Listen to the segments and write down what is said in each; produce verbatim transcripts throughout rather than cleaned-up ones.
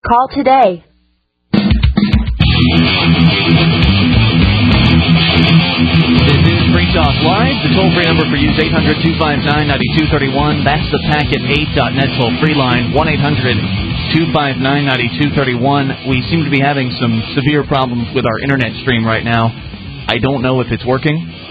Call today. This is Free Talk Live. The toll-free number for you is eight hundred, two five nine, nine two three one. That's the packet eight dot net toll-free line, one eight hundred, two five nine, nine two three one. We seem to be having some severe problems with our internet stream right now. I don't know if it's working,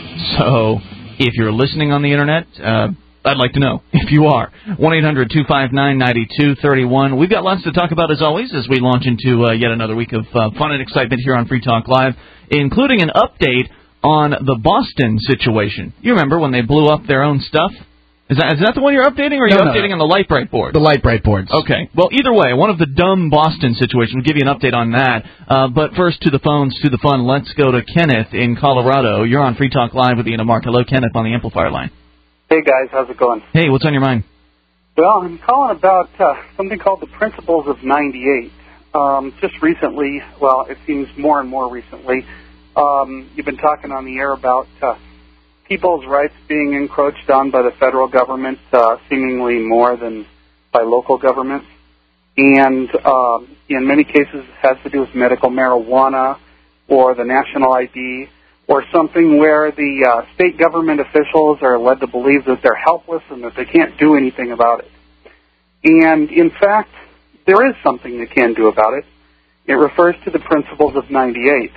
so if you're listening on the internet, uh, I'd like to know if you are. one eight hundred, two five nine, nine two three one. We've got lots to talk about, as always, as we launch into uh, yet another week of uh, fun and excitement here on Free Talk Live, including an update on the Boston situation. You remember when they blew up their own stuff? Is that, is that the one you're updating, or are you no, updating no. on the Light-Bright board? The Light-Bright boards. Okay. Well, either way, one of the dumb Boston situation. We'll give you an update on that. Uh, but first, to the phones, to the fun. Let's go to Kenneth in Colorado. You're on Free Talk Live with Ian and Mark. Hello, Kenneth, on the Amplifier line. Hey, guys. How's it going? Hey, what's on your mind? Well, I'm calling about uh, something called the Principles of ninety-eight. Um, just recently, well, it seems more and more recently, um, you've been talking on the air about uh, people's rights being encroached on by the federal government, uh, seemingly more than by local governments. And uh, in many cases, it has to do with medical marijuana or the national I D or something where the uh, state government officials are led to believe that they're helpless and that they can't do anything about it. And, in fact, there is something they can do about it. It refers to the Principles of ninety-eight.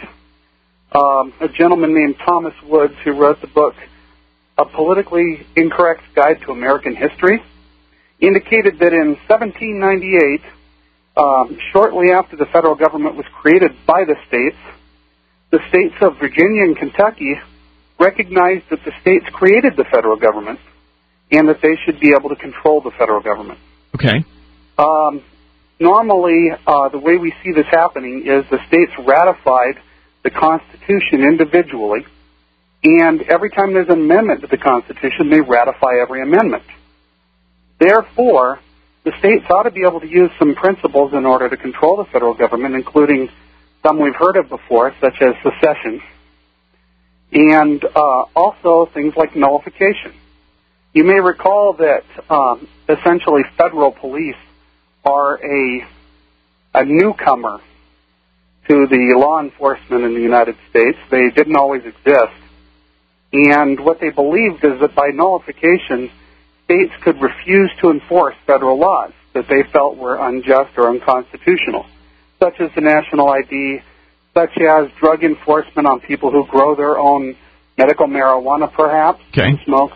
Um, a gentleman named Thomas Woods, who wrote the book A Politically Incorrect Guide to American History, indicated that in seventeen ninety-eight, um, shortly after the federal government was created by the states, the states of Virginia and Kentucky recognized that the states created the federal government and that they should be able to control the federal government. Okay. Um, normally, uh, the way we see this happening is the states ratified the Constitution individually, and every time there's an amendment to the Constitution, they ratify every amendment. Therefore, the states ought to be able to use some principles in order to control the federal government, including some we've heard of before, such as secession, and uh, also things like nullification. You may recall that um, essentially federal police are a, a newcomer to the law enforcement in the United States. They didn't always exist. And what they believed is that by nullification, states could refuse to enforce federal laws that they felt were unjust or unconstitutional, such as the national I D, such as drug enforcement on people who grow their own medical marijuana, perhaps, okay. and smoke.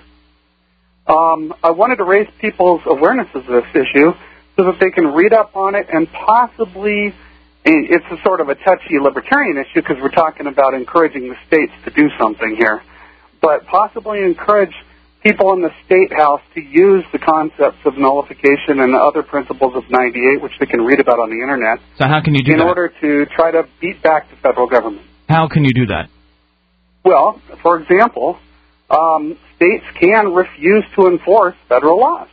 Um, I wanted to raise people's awareness of this issue so that they can read up on it and possibly, it's a sort of a touchy libertarian issue because we're talking about encouraging the states to do something here, but possibly encourage people in the State House to use the concepts of nullification and other principles of ninety-eight, which they can read about on the Internet. So how can you do in that? In order to try to beat back the federal government. How can you do that? Well, for example, um, states can refuse to enforce federal laws.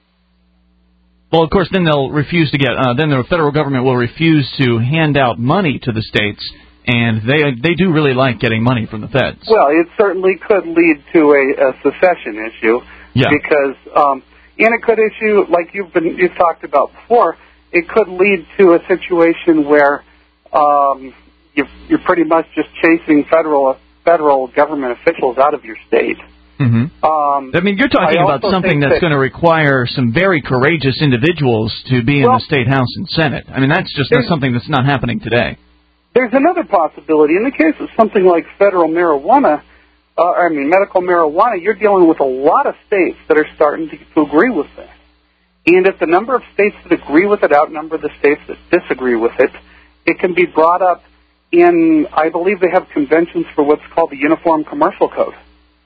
Well, of course, then they'll refuse to get, uh, then the federal government will refuse to hand out money to the states, and they they do really like getting money from the feds. Well, it certainly could lead to a, a secession issue, yeah. because, um, and it could issue, like you've been you've talked about before, it could lead to a situation where um, you're, you're pretty much just chasing federal federal government officials out of your state. Mm-hmm. Um, I mean, you're talking about something that's that, going to require some very courageous individuals to be in well, the State House and Senate. I mean, that's just that's something that's not happening today. There's another possibility. In the case of something like federal marijuana, uh, I mean, medical marijuana, you're dealing with a lot of states that are starting to, to agree with that. And if the number of states that agree with it outnumber the states that disagree with it, it can be brought up in, I believe they have conventions for what's called the Uniform Commercial Code.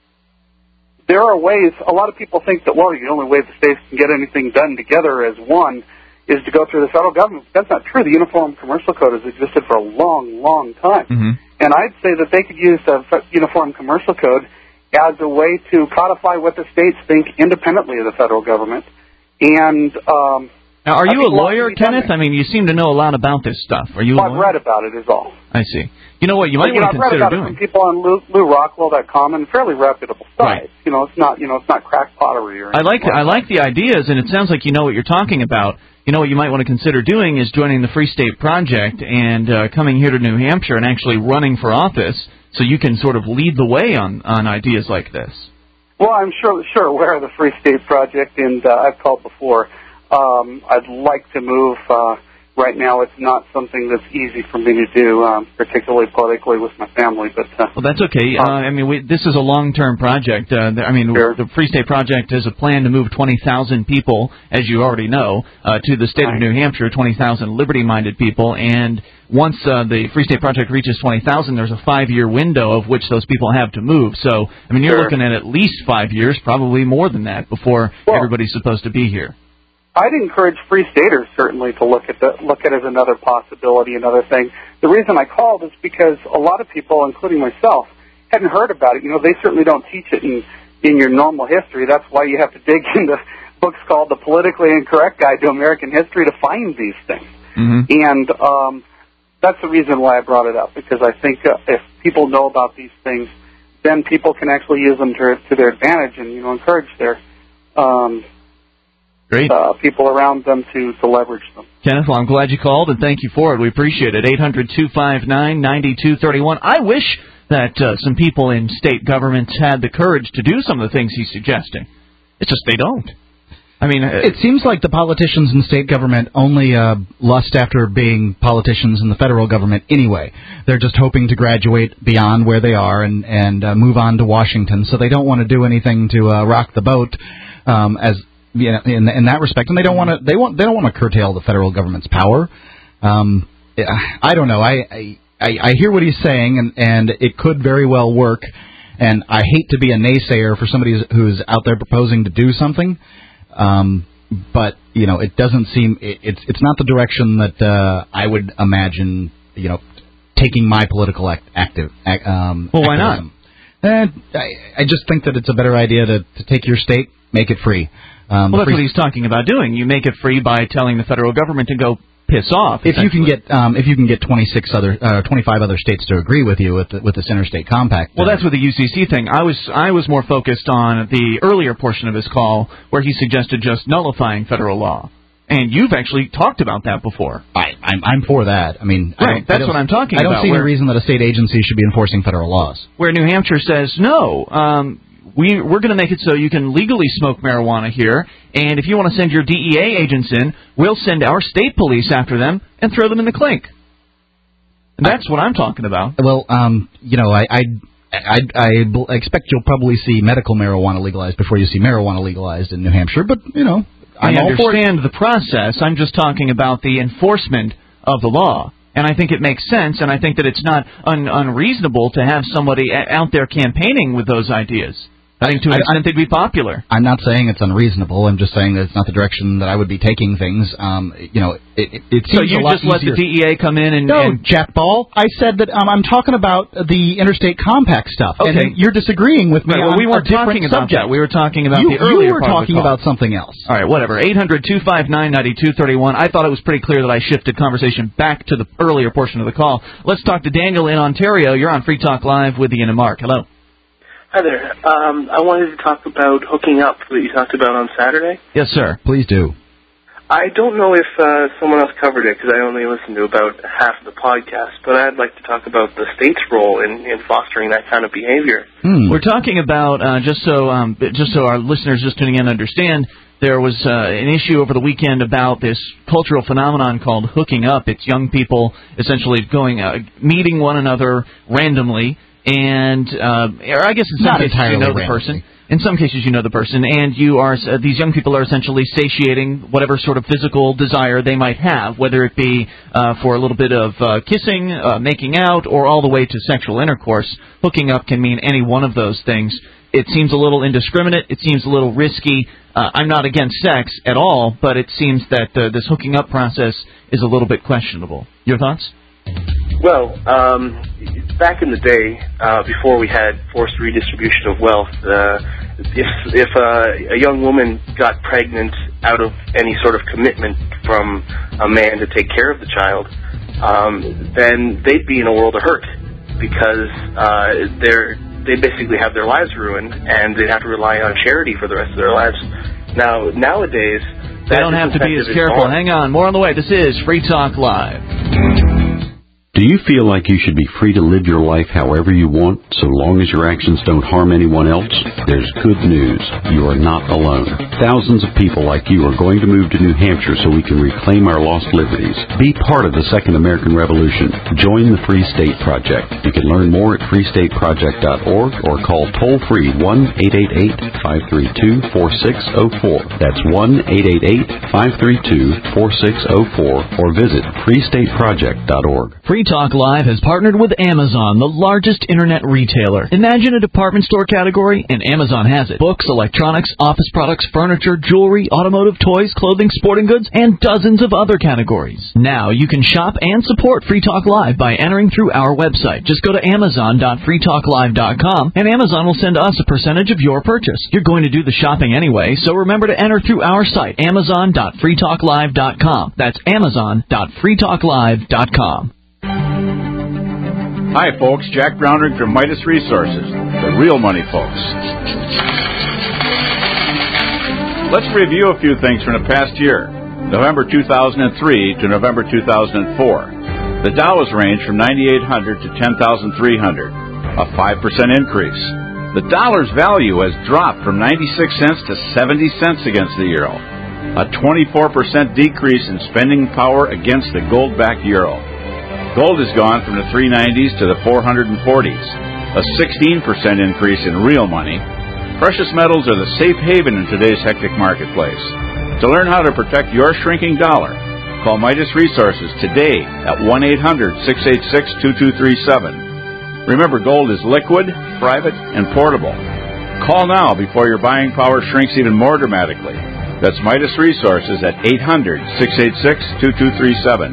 There are ways, a lot of people think that, well, the only way the states can get anything done together as one is to go through the federal government. That's not true. The Uniform Commercial Code has existed for a long, long time. Mm-hmm. And I'd say that they could use the Uniform Commercial Code as a way to codify what the states think independently of the federal government. And um, Now, are I you a lawyer, Kenneth? I mean, you seem to know a lot about this stuff. Are you well, a lawyer? I've read about it, is all. I see. You know what? You might you want know, to I've consider read about doing. it from people on Lou, Lou Rockwell dot com and fairly reputable sites. Right. You know, it's not, you know, it's not crack pottery or I like anything I like like the ideas, and it sounds like you know what you're talking about. You know what you might want to consider doing is joining the Free State Project and uh, coming here to New Hampshire and actually running for office, so you can sort of lead the way on on ideas like this. Well, I'm sure sure aware of the Free State Project, and uh, I've called before. Um, I'd like to move. Uh, right now, it's not something that's easy for me to do, um, particularly politically with my family. But uh, well, that's okay. Uh, I mean, we, this is a long-term project. Uh, I mean, sure. the Free State Project has a plan to move twenty thousand people, as you already know, uh, to the state right. of New Hampshire, twenty thousand liberty-minded people. And once uh, the Free State Project reaches twenty thousand, there's a five-year window of which those people have to move. So, I mean, you're sure. looking at at least five years, probably more than that, before well, everybody's supposed to be here. I'd encourage Free Staters certainly to look at the, look at it as another possibility, another thing. The reason I called is because a lot of people, including myself, hadn't heard about it. You know, they certainly don't teach it in in your normal history. That's why you have to dig into books called The Politically Incorrect Guide to American History to find these things. Mm-hmm. And um, that's the reason why I brought it up, because I think uh, if people know about these things, then people can actually use them to, to their advantage and, you know, encourage their um, Great. Uh, people around them to, to leverage them. Kenneth, well, I'm glad you called, and thank you for it. We appreciate it. eight hundred two five nine nine two three one. I wish that uh, some people in state governments had the courage to do some of the things he's suggesting. It's just they don't. I mean, uh, it seems like the politicians in state government only uh, lust after being politicians in the federal government anyway. They're just hoping to graduate beyond where they are and, and uh, move on to Washington, so they don't want to do anything to uh, rock the boat um, as you know, in, in that respect, and they don't want to. They want. They don't want to curtail the federal government's power. Um, I don't know. I, I I hear what he's saying, and and it could very well work. And I hate to be a naysayer for somebody who's out there proposing to do something, um, but you know, it doesn't seem. It, it's it's not the direction that uh, I would imagine. You know, taking my political act, active. Um, well, why activism. not? Uh, I, I just think that it's a better idea to, to take your state, make it free. Um, well, that's free what he's talking about doing. You make it free by telling the federal government to go piss off. If you can get um, if you can get twenty-six other, uh, twenty-five other states to agree with you with the, with this interstate compact. Well, that's with the U C C thing. I was I was more focused on the earlier portion of his call where he suggested just nullifying federal law. And you've actually talked about that before. I, I'm, I'm for that. I mean, right. I That's what I'm talking about. I don't about, see where, any reason that a state agency should be enforcing federal laws. Where New Hampshire says no. Um, We, we're going to make it so you can legally smoke marijuana here, and if you want to send your D E A agents in, we'll send our state police after them and throw them in the clink. And that's what I'm talking about. Well, um, you know, I, I, I, I expect you'll probably see medical marijuana legalized before you see marijuana legalized in New Hampshire, but, you know, I'm I all for it. understand the process. I'm just talking about the enforcement of the law. And I think it makes sense, and I think that it's not un- unreasonable to have somebody a- out there campaigning with those ideas. I think to an extent they'd be popular. I'm not saying it's unreasonable. I'm just saying that it's not the direction that I would be taking things. Um, you know, it, it, it seems so you a lot just let easier. the D E A come in and... No, and Jack Ball. I said that um, I'm talking about the interstate compact stuff. Okay. And you're disagreeing with me right, well, on we weren't a different talking about subject. that. We were talking about you, the earlier You were part talking of the call. about something else. All right, whatever. eight hundred two five nine nine two three one. I thought it was pretty clear that I shifted conversation back to the earlier portion of the call. Let's talk to Daniel in Ontario. You're on Free Talk Live with Ian and Mark. Hello. Hi there. Um, I wanted to talk about hooking up that you talked about on Saturday. Yes, sir. Please do. I don't know if uh, someone else covered it because I only listened to about half of the podcast, but I'd like to talk about the state's role in, in fostering that kind of behavior. Hmm. We're talking about, uh, just so um, just so our listeners just tuning in understand, there was uh, an issue over the weekend about this cultural phenomenon called hooking up. It's young people essentially going, uh, meeting one another randomly, and uh, or I guess in some Not cases you know the person. In some cases you know the person, and you are uh, these young people are essentially satiating whatever sort of physical desire they might have, whether it be uh, for a little bit of uh, kissing, uh, making out, or all the way to sexual intercourse. Hooking up can mean any one of those things. It seems a little indiscriminate. It seems a little risky. Uh, I'm not against sex at all, but it seems that uh, this hooking up process is a little bit questionable. Your thoughts? Well, um, back in the day, uh, before we had forced redistribution of wealth, uh, if, if uh, a young woman got pregnant out of any sort of commitment from a man to take care of the child, um, then they'd be in a world of hurt because uh, they're they basically have their lives ruined and they'd have to rely on charity for the rest of their lives. Now, nowadays, they don't have to be as careful. Hang on, more on the way. This is Free Talk Live. Do you feel like you should be free to live your life however you want, so long as your actions don't harm anyone else? There's good news. You are not alone. Thousands of people like you are going to move to New Hampshire so we can reclaim our lost liberties. Be part of the Second American Revolution. Join the Free State Project. You can learn more at free state project dot org or call toll-free one eight eight eight, five three two, four six zero four. That's one eight eight eight, five three two, four six zero four or visit free state project dot org. Free Talk Live has partnered with Amazon, the largest internet retailer. Imagine a department store category, and Amazon has it. Books, electronics, office products, furniture, jewelry, automotive, toys, clothing, sporting goods, and dozens of other categories. Now you can shop and support Free Talk Live by entering through our website. Just go to amazon dot free talk live dot com, and Amazon will send us a percentage of your purchase. You're going to do the shopping anyway, so remember to enter through our site, amazon dot free talk live dot com. That's amazon dot free talk live dot com. Hi, folks. Jack Brownrigg from Midas Resources, the real money folks. Let's review a few things from the past year, November two thousand three to November two thousand four. The Dow has ranged from ninety-eight hundred to ten thousand three hundred, a five percent increase. The dollar's value has dropped from ninety-six cents to seventy cents against the euro, a twenty-four percent decrease in spending power against the gold-backed euro. Gold has gone from the three nineties to the four forties, a sixteen percent increase in real money. Precious metals are the safe haven in today's hectic marketplace. To learn how to protect your shrinking dollar, call Midas Resources today at one eight hundred, six eight six, two two three seven. Remember, gold is liquid, private, and portable. Call now before your buying power shrinks even more dramatically. That's Midas Resources at eight hundred, six eight six, two two three seven.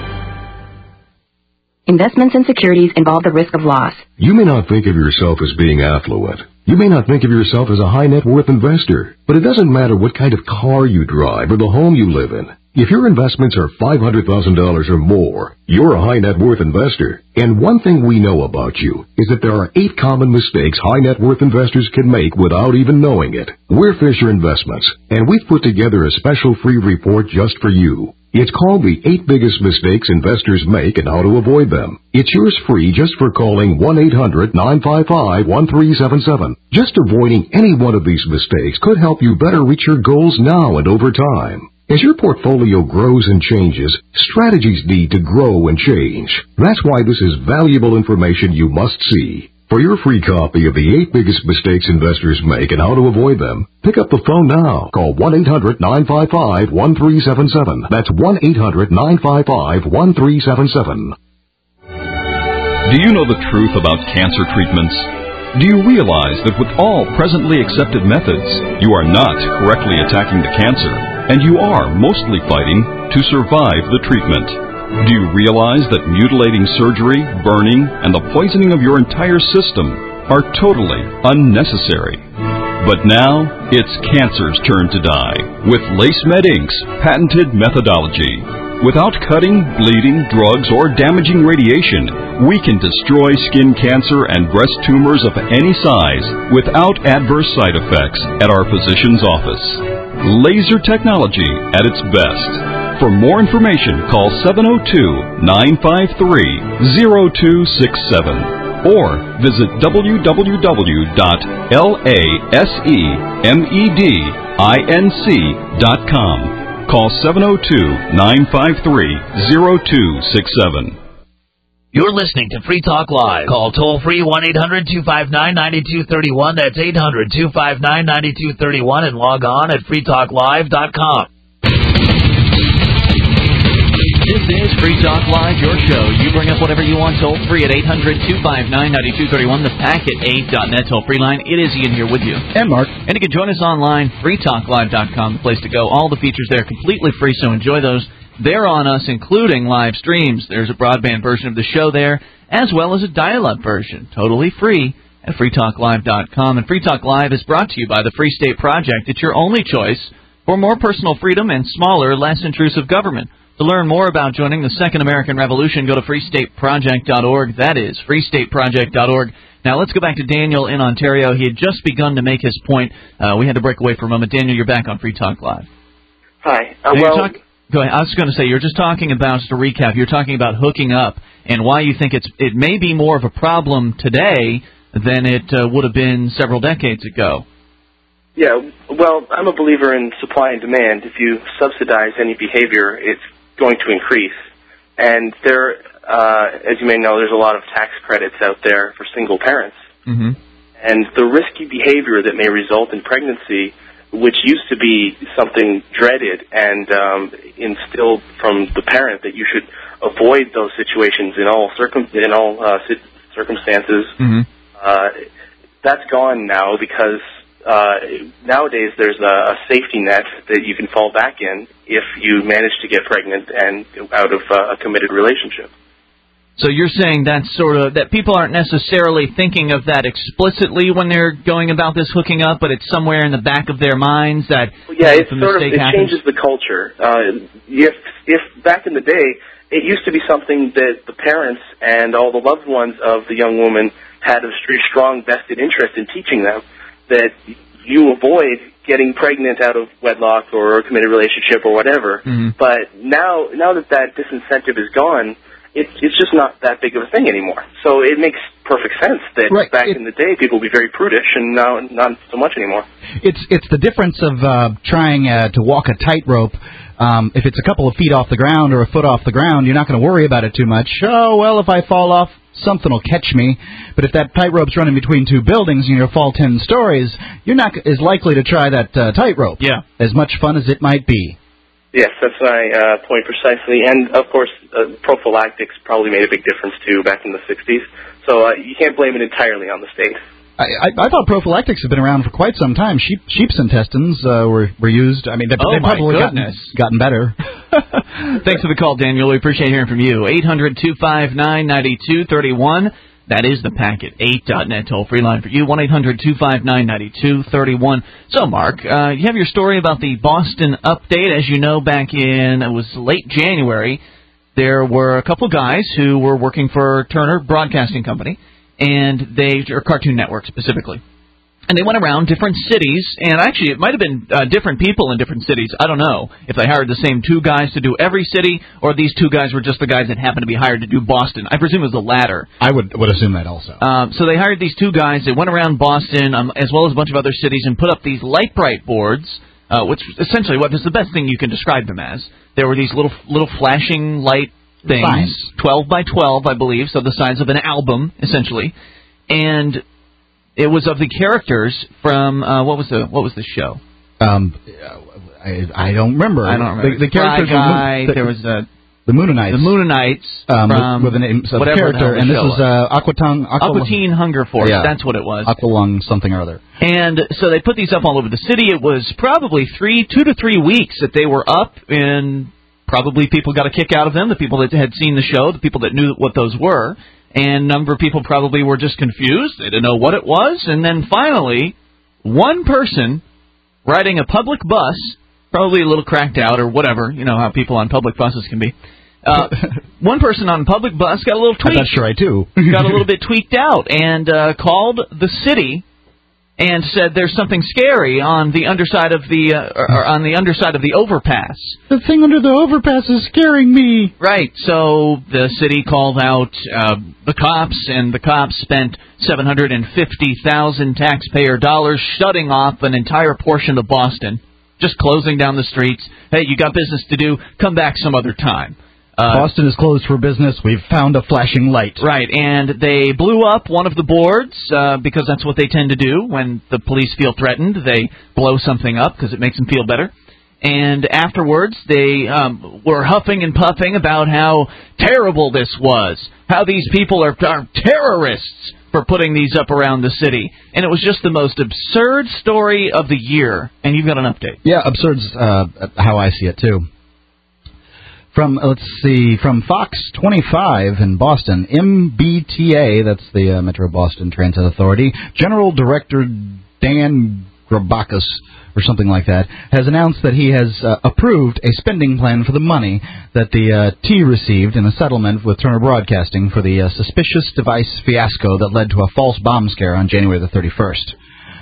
Investments in securities involve the risk of loss. You may not think of yourself as being affluent. You may not think of yourself as a high net worth investor. But it doesn't matter what kind of car you drive or the home you live in. If your investments are five hundred thousand dollars or more, you're a high net worth investor. And one thing we know about you is that there are eight common mistakes high net worth investors can make without even knowing it. We're Fisher Investments, and we've put together a special free report just for you. It's called The Eight Biggest Mistakes Investors Make and How to Avoid Them. It's yours free just for calling one eight hundred, nine five five, one three seven seven. Just avoiding any one of these mistakes could help you better reach your goals now and over time. As your portfolio grows and changes, strategies need to grow and change. That's why this is valuable information you must see. For your free copy of The Eight Biggest Mistakes Investors Make and How to Avoid Them, pick up the phone now. Call one eight hundred, nine five five, one three seven seven. That's one eight hundred, nine five five, one three seven seven. Do you know the truth about cancer treatments? Do you realize that with all presently accepted methods, you are not correctly attacking the cancer, and you are mostly fighting to survive the treatment? Do you realize that mutilating surgery, burning, and the poisoning of your entire system are totally unnecessary? But now, it's cancer's turn to die with LaceMed Incorporated's patented methodology. Without cutting, bleeding, drugs, or damaging radiation, we can destroy skin cancer and breast tumors of any size without adverse side effects at our physician's office. Laser technology at its best. For more information, call seven oh two, nine five three, oh two six seven or visit w w w dot lasemedinc dot com. Call seven oh two, nine five three, oh two six seven. You're listening to Free Talk Live. Call toll-free one eight hundred, two five nine, nine two three one. That's eight hundred, two five nine, nine two three one and log on at free talk live dot com. This is Free Talk Live, your show. You bring up whatever you want toll-free at eight hundred, two five nine, nine two three one, the packet eight dot net toll-free line. It is Ian here with you. And Mark. And you can join us online, free talk live dot com, the place to go. All the features there completely free, so enjoy those. They're on us, including live streams. There's a broadband version of the show there, as well as a dial-up version, totally free at free talk live dot com. And Free Talk Live is brought to you by the Free State Project. It's your only choice for more personal freedom and smaller, less intrusive government. To learn more about joining the Second American Revolution, go to free state project dot org. That is free state project dot org. Now, let's go back to Daniel in Ontario. He had just begun to make his point. Uh, we had to break away for a moment. Daniel, you're back on Free Talk Live. Hi. Uh, now, well, talk, go ahead. I was going to say, you're just talking about, just to recap, you're talking about hooking up and why you think it's it may be more of a problem today than it uh, would have been several decades ago. Yeah, well, I'm a believer in supply and demand. If you subsidize any behavior, it's going to increase. And there, uh, as you may know, there's a lot of tax credits out there for single parents. Mm-hmm. And the risky behavior that may result in pregnancy, which used to be something dreaded and um, instilled from the parent that you should avoid those situations in all circum in all uh, circumstances, mm-hmm. uh, that's gone now because uh, nowadays there's a, a safety net that you can fall back in if you manage to get pregnant and out of uh, a committed relationship. So you're saying that's sort of that people aren't necessarily thinking of that explicitly when they're going about this hooking up, but it's somewhere in the back of their minds that well, yeah, if it's a sort of mistake it happens. changes the culture. Uh, if if back in the day it used to be something that the parents and all the loved ones of the young woman had a very strong vested interest in teaching them that you avoid getting pregnant out of wedlock or a committed relationship or whatever. Mm-hmm. But now now that that disincentive is gone, It's it's just not that big of a thing anymore. So it makes perfect sense that right. back it, in the day people would be very prudish, and now not so much anymore. It's it's the difference of uh, trying uh, to walk a tightrope. Um, if it's a couple of feet off the ground or a foot off the ground, you're not going to worry about it too much. Oh, well, if I fall off, something will catch me. But if that tightrope's running between two buildings and you fall ten stories, you're not as likely to try that uh, tightrope. Yeah. As much fun as it might be. Yes, that's my uh, point precisely. And, of course, uh, prophylactics probably made a big difference, too, back in the sixties. So uh, you can't blame it entirely on the state. I, I, I thought prophylactics have been around for quite some time. Sheep, sheep's intestines uh, were, were used. I mean, they've, oh they've probably gotten, gotten better. Thanks for the call, Daniel. We appreciate hearing from you. eight hundred two five nine nine two three one. That is the Packet eight dot net toll-free line for you, one eight hundred two five nine nine two three one. So, Mark, uh, you have your story about the Boston update. As you know, back in, it was late January, there were a couple of guys who were working for Turner Broadcasting Company, and they, or Cartoon Network specifically. And they went around different cities, and actually it might have been uh, different people in different cities. I don't know if they hired the same two guys to do every city, or these two guys were just the guys that happened to be hired to do Boston. I presume it was the latter. I would would assume that also. Um, so they hired these two guys. They went around Boston, um, as well as a bunch of other cities, and put up these light bright boards, uh, which essentially what is the best thing you can describe them as. There were these little little flashing light things, Signs. twelve by twelve, I believe, so the size of an album, essentially, and it was of the characters from uh, what was the what was the show? Um, I, I don't remember. I don't remember. The, the characters Fly Guy, were the, there was uh, the Moonanites. The Moonanites um, from with, with the name of whatever character, the and this show is uh, Aquatine Aqua Teen Hunger Force. Yeah. That's what it was. Aqualung something or other. And so they put these up all over the city. It was probably three, two to three weeks that they were up, and probably people got a kick out of them. The people that had seen the show, the people that knew what those were. And a number of people probably were just confused. They didn't know what it was. And then finally, one person riding a public bus, probably a little cracked out or whatever, you know how people on public buses can be. Uh, one person on a public bus got a little tweaked. That's right, too. got a little bit tweaked out and uh, called the city and said there's something scary on the underside of the uh, or on the underside of the overpass. The thing under the overpass is scaring me. Right. So the city called out uh, the cops, and the cops spent seven hundred fifty thousand taxpayer dollars shutting off an entire portion of Boston, just closing down the streets. Hey, you got business to do. Come back some other time. Uh, Boston is closed for business. We've found a flashing light. Right, and they blew up one of the boards uh, because that's what they tend to do when the police feel threatened. They blow something up because it makes them feel better. And afterwards, they um, were huffing and puffing about how terrible this was, how these people are, are terrorists for putting these up around the city. And it was just the most absurd story of the year. And you've got an update. Yeah, absurd's uh, how I see it, too. From, let's see, from Fox twenty-five in Boston, M B T A, that's the uh, Metro Boston Transit Authority, General Director Dan Grabakis, or something like that, has announced that he has uh, approved a spending plan for the money that the uh, T received in a settlement with Turner Broadcasting for the uh, suspicious device fiasco that led to a false bomb scare on January the thirty-first.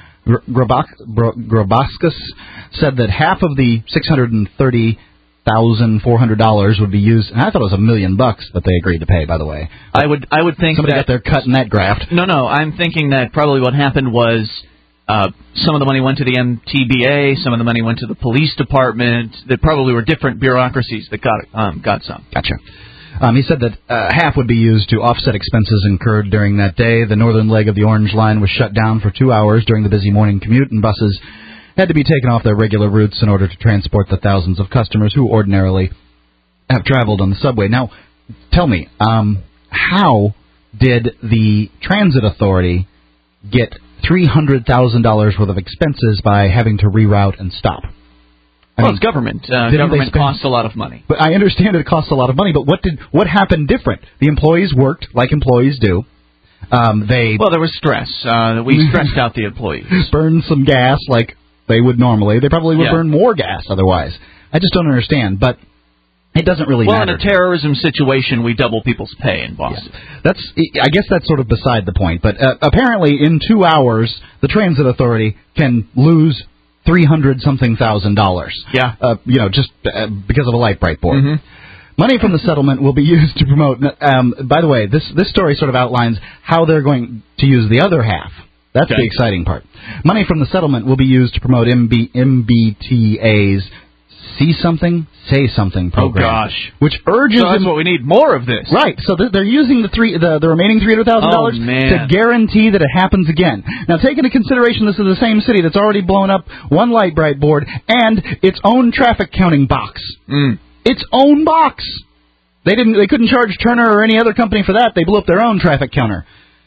Grabakis said that half of the six hundred thirty thousand four hundred dollars would be used, and I thought it was a million bucks that they agreed to pay, by the way. I would I would think somebody that, got their cut in that graft. No, no, I'm thinking that probably what happened was uh, some of the money went to the M T B A, some of the money went to the police department. There probably were different bureaucracies that got um, got some. Gotcha. Um, he said that uh, half would be used to offset expenses incurred during that day. The northern leg of the Orange Line was shut down for two hours during the busy morning commute, and buses had to be taken off their regular routes in order to transport the thousands of customers who ordinarily have traveled on the subway. Now, tell me, um, how did the Transit Authority get three hundred thousand dollars worth of expenses by having to reroute and stop? I well, mean, it's government. Uh, government spend, costs a lot of money. But I understand it costs a lot of money, but what did what happened different? The employees worked like employees do. Um, they Well, there was stress. Uh, we stressed out the employees. Burned some gas like they would normally. They probably would yeah. burn more gas otherwise. I just don't understand, but it doesn't really well, matter. Well, in a terrorism situation, we double people's pay in Boston. Yeah. That's, I guess that's sort of beside the point, but uh, apparently in two hours, the Transit Authority can lose three hundred something thousand dollars. Yeah. Uh, you know, just uh, because of a light bright board. Mm-hmm. Money from the settlement will be used to promote. Um, by the way, this this story sort of outlines how they're going to use the other half. That's okay. the exciting part. Money from the settlement will be used to promote M B, M B T A's See Something, Say Something program. Oh gosh, which urges. So that's what we need more of this. Right. So they're using the three, the, the remaining three hundred thousand dollars oh, man. to guarantee that it happens again. Now, take into consideration this is the same city that's already blown up one light bright board and its own traffic counting box. Mm. Its own box. They didn't. They couldn't charge Turner or any other company for that. They blew up their own traffic counter.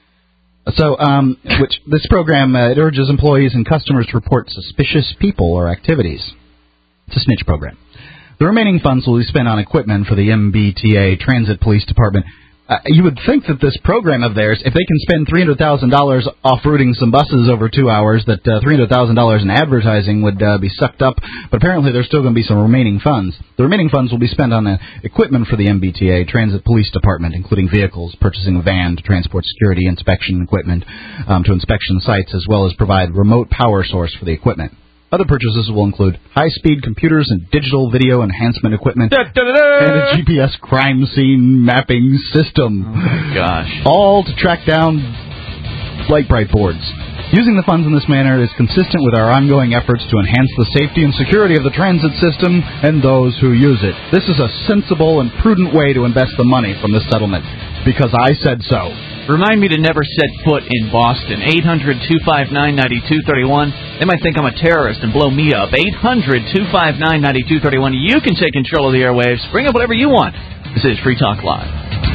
So, um, which this program uh, it urges employees and customers to report suspicious people or activities. It's a snitch program. The remaining funds will be spent on equipment for the M B T A Transit Police Department. Uh, you would think that this program of theirs, if they can spend three hundred thousand dollars off-routing some buses over two hours, that uh, three hundred thousand dollars in advertising would uh, be sucked up. But apparently there's still going to be some remaining funds. The remaining funds will be spent on uh, equipment for the M B T A Transit Police Department, including vehicles, purchasing a van to transport security inspection equipment um, to inspection sites, as well as provide remote power source for the equipment. Other purchases will include high-speed computers and digital video enhancement equipment da, da, da, da. and a G P S crime scene mapping system. Oh, my gosh. All to track down light bright boards. Using the funds in this manner is consistent with our ongoing efforts to enhance the safety and security of the transit system and those who use it. This is a sensible and prudent way to invest the money from this settlement, because I said so. Remind me to never set foot in Boston. eight hundred two five nine nine two three one. They might think I'm a terrorist and blow me up. eight hundred two five nine nine two three one. You can take control of the airwaves. Bring up whatever you want. This is Free Talk Live.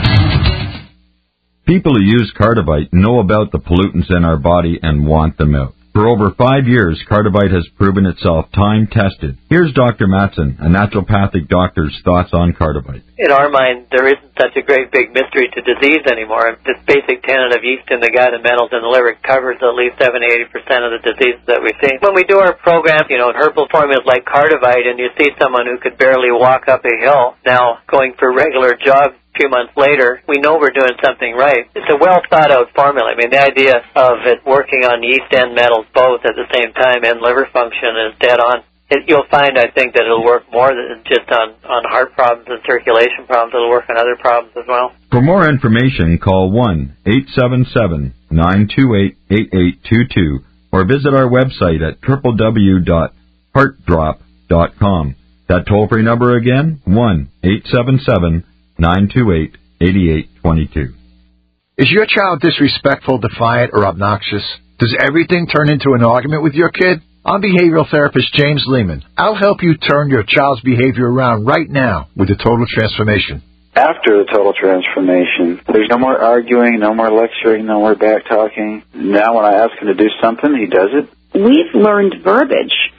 People who use Cardivite know about the pollutants in our body and want them out. For over five years, Cardivite has proven itself time-tested. Here's Doctor Matson, a naturopathic doctor's thoughts on Cardivite. In our mind, there isn't such a great big mystery to disease anymore. This basic tenet of yeast in the gut and metals in the liver covers at least seventy to eighty percent of the diseases that we see. When we do our program, you know, herbal formulas like Cardivite, and you see someone who could barely walk up a hill now going for regular jogs few months later, we know we're doing something right. It's a well-thought-out formula. I mean, the idea of it working on yeast and metals both at the same time and liver function is dead on. It, you'll find, I think, that it'll work more than just on, on heart problems and circulation problems. It'll work on other problems as well. For more information, call one eight seven seven, nine two eight, eight eight two two or visit our website at w w w dot heart drop dot com. That toll-free number again, one eight seven seven, nine two eight, eight eight two two. Is your child disrespectful, defiant, or obnoxious? Does everything turn into an argument with your kid? I'm behavioral therapist James Lehman. I'll help you turn your child's behavior around right now with the Total Transformation. After the Total Transformation, there's no more arguing, no more lecturing, no more back-talking. Now when I ask him to do something, he does it. We've learned verbiage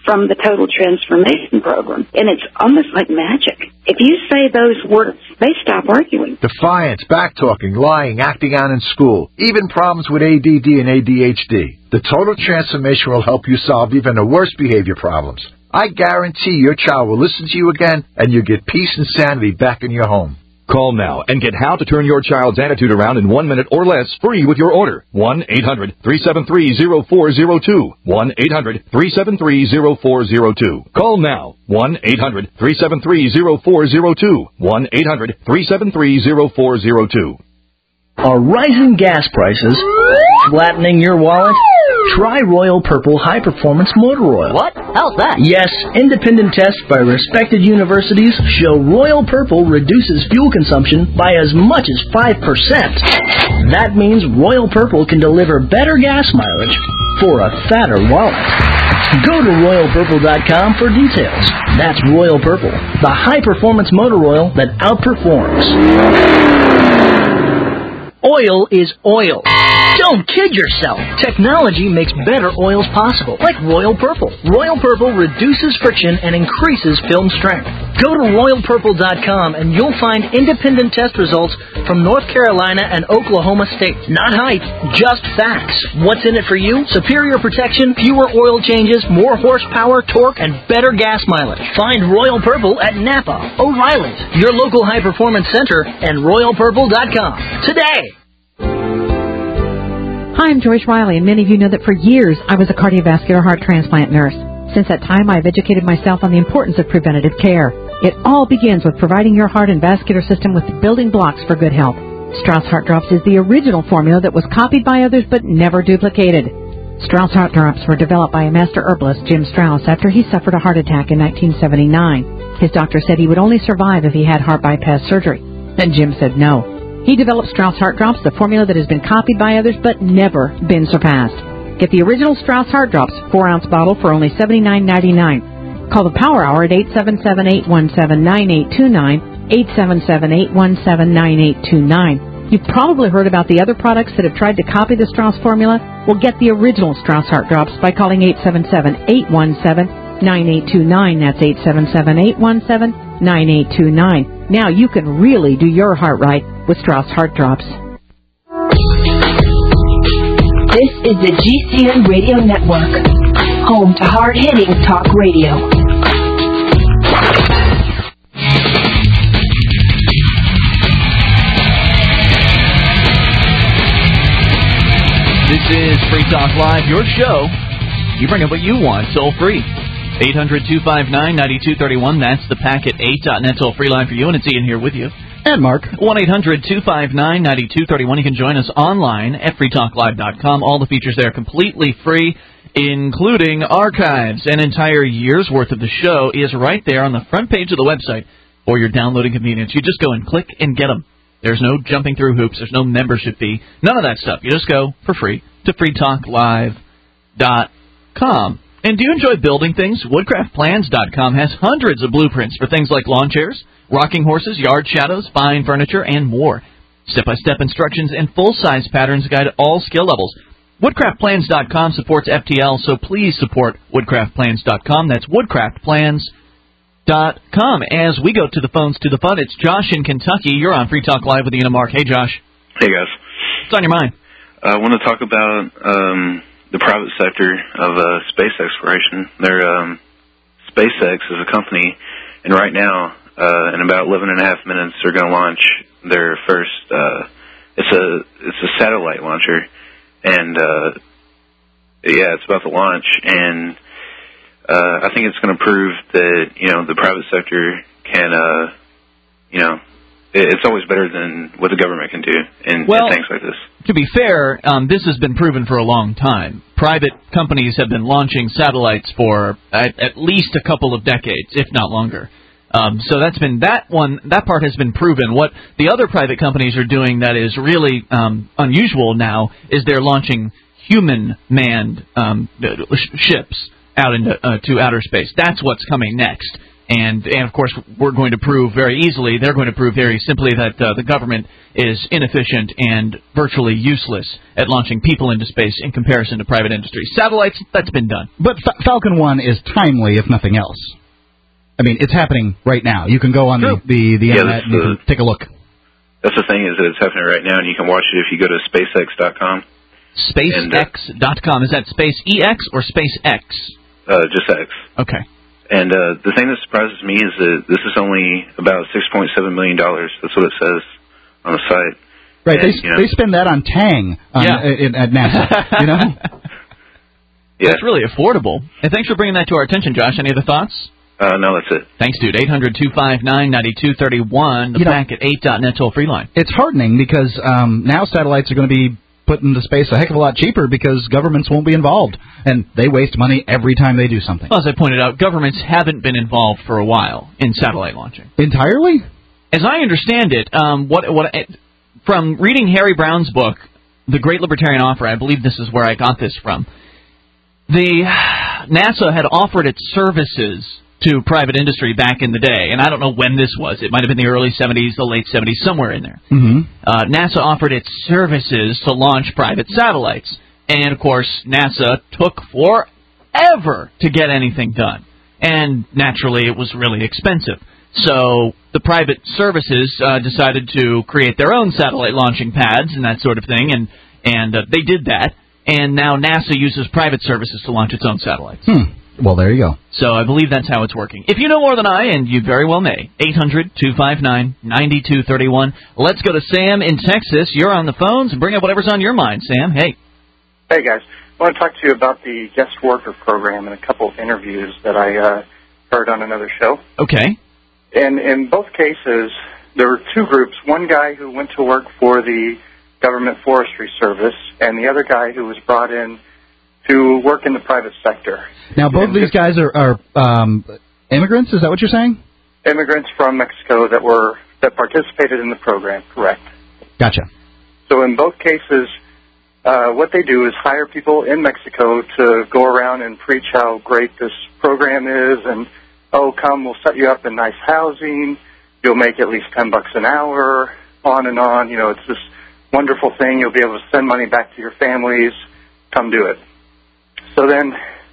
from the Total Transformation Program, and it's almost like magic. If you say those words, they stop arguing. Defiance, backtalking, lying, acting out in school, even problems with A D D and A D H D. The Total Transformation will help you solve even the worst behavior problems. I guarantee your child will listen to you again, and you'll get peace and sanity back in your home. Call now and get How to Turn Your Child's Attitude Around in one minute or less free with your order. one eight hundred three seven three zero four zero two. one eight hundred three seven three zero four zero two. Call now. one eight hundred three seven three zero four zero two. one eight hundred three seven three zero four zero two. Are rising gas prices flattening your wallet? Try Royal Purple High Performance Motor Oil. What? How's that? Yes, independent tests by respected universities show Royal Purple reduces fuel consumption by as much as five percent. That means Royal Purple can deliver better gas mileage for a fatter wallet. Go to royal purple dot com for details. That's Royal Purple, the high-performance motor oil that outperforms. Oil is oil. Don't kid yourself. Technology makes better oils possible, like Royal Purple. Royal Purple reduces friction and increases film strength. Go to royal purple dot com and you'll find independent test results from North Carolina and Oklahoma states. Not hype, just facts. What's in it for you? Superior protection, fewer oil changes, more horsepower, torque, and better gas mileage. Find Royal Purple at Napa, O'Reilly's, your local high-performance center, and royal purple dot com today. Hi, I'm Joyce Riley, and many of you know that for years I was a cardiovascular heart transplant nurse. Since that time, I've educated myself on the importance of preventative care. It all begins with providing your heart and vascular system with the building blocks for good health. Strauss Heart Drops is the original formula that was copied by others but never duplicated. Strauss Heart Drops were developed by a master herbalist, Jim Strauss, after he suffered a heart attack in nineteen seventy-nine. His doctor said he would only survive if he had heart bypass surgery, and Jim said no. He developed Strauss Heart Drops, the formula that has been copied by others but never been surpassed. Get the original Strauss Heart Drops, four ounce bottle for only seventy-nine ninety-nine. Call the Power Hour at eight seven seven, eight one seven, nine eight two nine, eight seven seven, eight one seven, nine eight two nine. You've probably heard about the other products that have tried to copy the Strauss formula. Well, get the original Strauss Heart Drops by calling eight seven seven, eight one seven, nine eight two nine. That's eight seven seven, eight one seven, nine eight two nine. Now you can really do your heart right with Strauss Heart Drops. This is the G C N Radio Network, home to hard-hitting talk radio. This is Free Talk Live, your show. You bring up what you want, toll free. eight hundred, two five nine, nine two three one. That's the packet eight dot net toll free line for you, and it's Ian here with you. And Mark. one eight hundred, two five nine, nine two three one. You can join us online at free talk live dot com. All the features there are completely free, including archives. An entire year's worth of the show is right there on the front page of the website for your downloading convenience. You just go and click and get them. There's no jumping through hoops. There's no membership fee. None of that stuff. You just go for free to free talk live dot com. And do you enjoy building things? woodcraft plans dot com has hundreds of blueprints for things like lawn chairs, rocking horses, yard shadows, fine furniture, and more. Step-by-step instructions and full-size patterns guide all skill levels. woodcraft plans dot com supports F T L, so please support woodcraft plans dot com. That's woodcraft plans dot com. As we go to the phones to the fun, it's Josh in Kentucky. You're on Free Talk Live with Ian and Mark. Hey, Josh. Hey, guys. What's on your mind? I want to talk about um, the private sector of uh, space exploration. Their um, SpaceX is a company, and right now, uh, in about eleven and a half minutes, they're going to launch their first. Uh, it's a it's a satellite launcher, and uh, yeah, it's about to launch, and uh, I think it's going to prove that you know the private sector can, uh, you know. It's always better than what the government can do in, well, in things like this. To be fair, um, this has been proven for a long time. Private companies have been launching satellites for at, at least a couple of decades, if not longer. Um, so that's been that one. That part has been proven. What the other private companies are doing that is really um, unusual now is they're launching human-manned um, ships out into uh, to outer space. That's what's coming next. And, and of course, we're going to prove very easily, they're going to prove very simply that uh, the government is inefficient and virtually useless at launching people into space in comparison to private industry. Satellites, that's been done. But F- Falcon one is timely, if nothing else. I mean, it's happening right now. You can go on the, the, the Yeah, internet and you the- can take a look. That's the thing, is that it's happening right now, and you can watch it if you go to spacex dot com. SpaceX dot com. Is that Space E X or SpaceX? Uh, just X. Okay. And uh, the thing that surprises me is that this is only about six point seven million dollars. That's what it says on the site. Right, And, they you know, they spend that on Tang on, Yeah. uh, at NASA, you know? Yeah. That's really affordable. And thanks for bringing that to our attention, Josh. Any other thoughts? Uh, no, that's it. Thanks, dude. eight hundred two five nine nine two three one, the You know- pack at eight dot net toll-free line. It's heartening because um, now satellites are going to be put into space a heck of a lot cheaper because governments won't be involved, and they waste money every time they do something. Well, as I pointed out, governments haven't been involved for a while in satellite launching. Entirely? As I understand it, um, what what from reading Harry Brown's book, The Great Libertarian Offer, I believe this is where I got this from. The NASA had offered its services to private industry back in the day, and I don't know when this was. It might have been the early seventies, the late seventies, somewhere in there. Mm-hmm. Uh, NASA offered its services to launch private satellites, and of course, NASA took forever to get anything done, and naturally, it was really expensive. So the private services uh, decided to create their own satellite launching pads and that sort of thing, and and uh, they did that. And now NASA uses private services to launch its own satellites. Hmm. Well, there you go. So I believe that's how it's working. If you know more than I, and you very well may, eight hundred two five nine nine two three one. Let's go to Sam in Texas. You're on the phones, and bring up whatever's on your mind, Sam. Hey. Hey, guys. I want to talk to you about the guest worker program and a couple of interviews that I uh, heard on another show. Okay. And in both cases, there were two groups. One guy who went to work for the Government Forestry Service, and the other guy who was brought in to work in the private sector. Now, both of these guys are, are um, immigrants, is that what you're saying? Immigrants from Mexico that were that participated in the program, correct. Gotcha. So in both cases, uh, what they do is hire people in Mexico to go around and preach how great this program is, and, oh, come, we'll set you up in nice housing, you'll make at least ten bucks an hour, on and on. You know, it's this wonderful thing, you'll be able to send money back to your families, come do it. So then,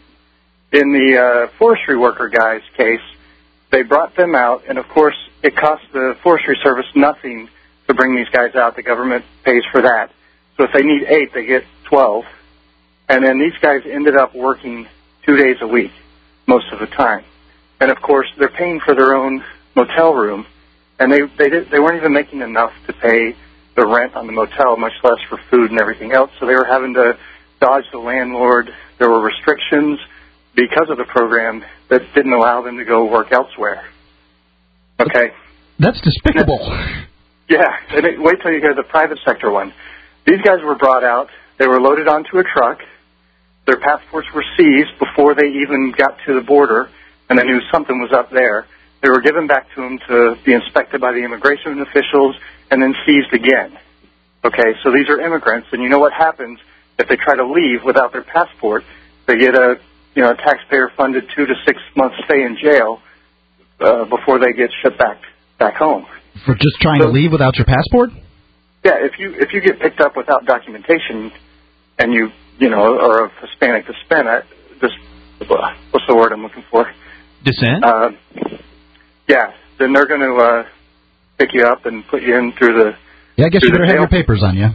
in the uh, forestry worker guy's case, they brought them out, and of course, it cost the Forestry Service nothing to bring these guys out. The government pays for that. So if they need eight, they get twelve. And then these guys ended up working two days a week, most of the time. And of course, they're paying for their own motel room, and they they did, they weren't even making enough to pay the rent on the motel, much less for food and everything else. So they were having to dodge the landlord. There were restrictions because of the program that didn't allow them to go work elsewhere. Okay. That's despicable. Yeah, and it, wait till you hear the private sector one. These guys were brought out. They were loaded onto a truck. Their passports were seized before they even got to the border, and they knew something was up there. They were given back to them to be inspected by the immigration officials and then seized again. Okay, so these are immigrants, and you know what happens if they try to leave without their passport? They get a, you know, a taxpayer-funded two to six month stay in jail uh, before they get shipped back back home. For just trying So- to leave without your passport? Yeah, if you if you get picked up without documentation, and you you know are of Hispanic descent, I- this what's the word I'm looking for? Descent. Uh, yeah, then they're going to uh, pick you up and put you in through the. Yeah, I guess you through better the have your jail. papers on you.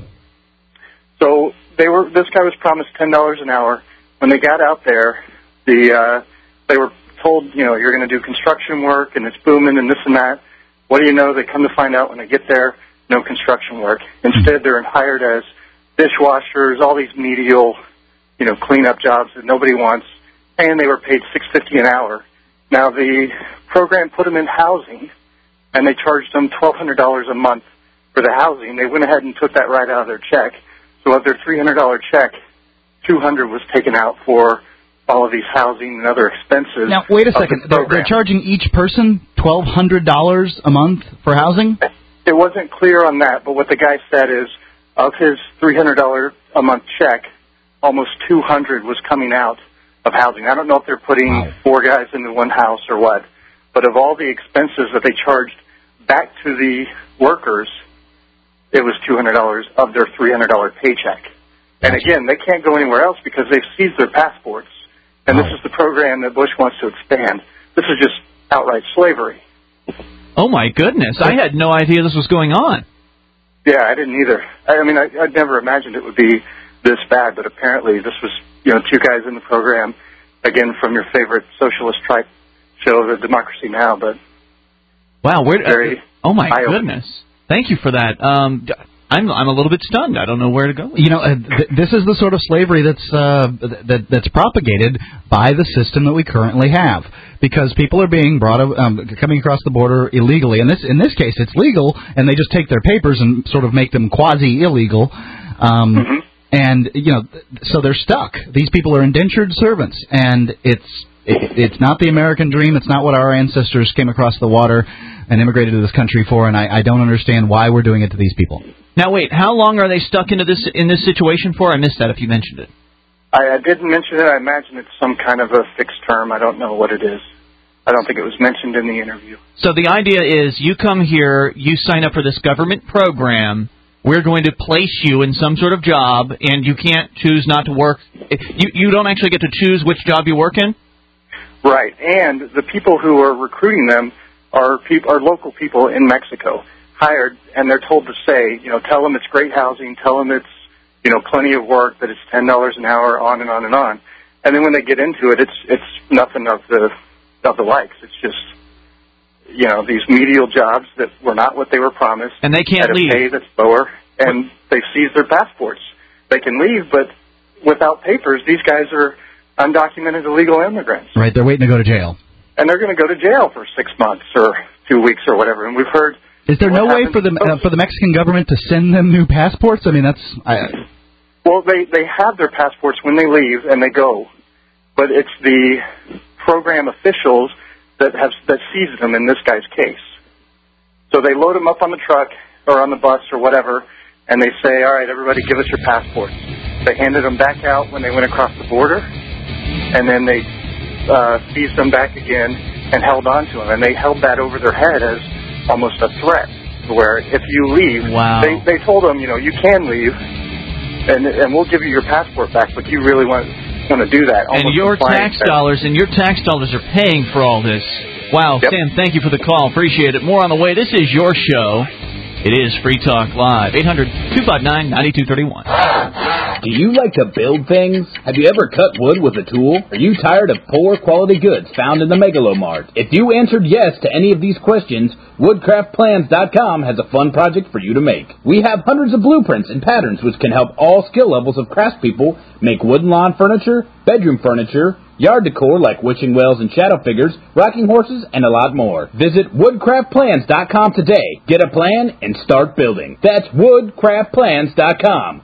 So they were. This guy was promised ten dollars an hour. When they got out there, the uh, they were told, you know, you're going to do construction work and it's booming and this and that. What do you know? They come to find out when they get there, no construction work. Instead, they're hired as dishwashers, all these menial, you know, cleanup jobs that nobody wants, and they were paid six fifty an hour. Now the program put them in housing, and they charged them twelve hundred dollars a month for the housing. They went ahead and took that right out of their check. So of their three hundred dollars check, two hundred dollars was taken out for all of these housing and other expenses. Now, wait a of the second. They're, program. they're charging each person twelve hundred dollars a month for housing? It wasn't clear on that, but what the guy said is of his three hundred dollars a month check, almost two hundred dollars was coming out of housing. I don't know if they're putting wow. four guys into one house or what, but of all the expenses that they charged back to the workers, it was two hundred dollars of their three hundred dollars paycheck. And again, they can't go anywhere else because they've seized their passports. And this is the program that Bush wants to expand. This is just outright slavery. Oh, my goodness. I had no idea this was going on. Yeah, I didn't either. I mean, I, I'd never imagined it would be this bad, but apparently this was, you know, two guys in the program, again, from your favorite socialist tribe show, the Democracy Now!, but... Wow, where... Very uh, oh, my eye-opening. goodness. Thank you for that. Um, I'm I'm a little bit stunned. I don't know where to go with You know, uh, th- this is the sort of slavery that's uh, that that's propagated by the system that we currently have, because people are being brought um, coming across the border illegally. In this in this case, it's legal, and they just take their papers and sort of make them quasi illegal. Um, mm-hmm. And you know, so they're stuck. These people are indentured servants, and it's it, it's not the American dream. It's not what our ancestors came across the water and immigrated to this country for, and I, I don't understand why we're doing it to these people. Now, wait, how long are they stuck into this in this situation for? I missed that if you mentioned it. I, I didn't mention it. I imagine it's some kind of a fixed term. I don't know what it is. I don't think it was mentioned in the interview. So the idea is you come here, you sign up for this government program, we're going to place you in some sort of job, and you can't choose not to work. You, you don't actually get to choose which job you work in? Right, and the people who are recruiting them are people, are local people in Mexico, hired, and they're told to say, you know, tell them it's great housing, tell them it's, you know, plenty of work, that it's ten dollars an hour, on and on and on. And then when they get into it, it's it's nothing of the of the likes. It's just, you know, these menial jobs that were not what they were promised. And they can't at a leave. pay that's lower, and they've seized their passports. They can leave, but without papers, these guys are undocumented illegal immigrants. Right, they're waiting to go to jail. And they're going to go to jail for six months or two weeks or whatever. And we've heard... Is there no way for the uh, for the Mexican government to send them new passports? I mean, that's... I, well, they, they have their passports when they leave and they go. But it's the program officials that have that seized them in this guy's case. So they load them up on the truck or on the bus or whatever, and they say, all right, everybody give us your passports. They handed them back out when they went across the border, and then they uh, seized them back again and held on to them. And they held that over their head as almost a threat, where if you leave, wow. they, they told them, you know, you can leave, and and we'll give you your passport back, but you really want, want to do that. And your tax that. dollars, and your tax dollars are paying for all this. Wow, yep. Sam, thank you for the call. Appreciate it. More on the way. This is your show. It is Free Talk Live. eight hundred two five nine nine two three one. Do you like to build things? Have you ever cut wood with a tool? Are you tired of poor quality goods found in the Megalomart? If you answered yes to any of these questions, woodcraft plans dot com has a fun project for you to make. We have hundreds of blueprints and patterns which can help all skill levels of craftspeople make wooden lawn furniture, bedroom furniture, yard decor like witching wells and shadow figures, rocking horses, and a lot more. Visit woodcraft plans dot com today. Get a plan and start building. That's woodcraft plans dot com.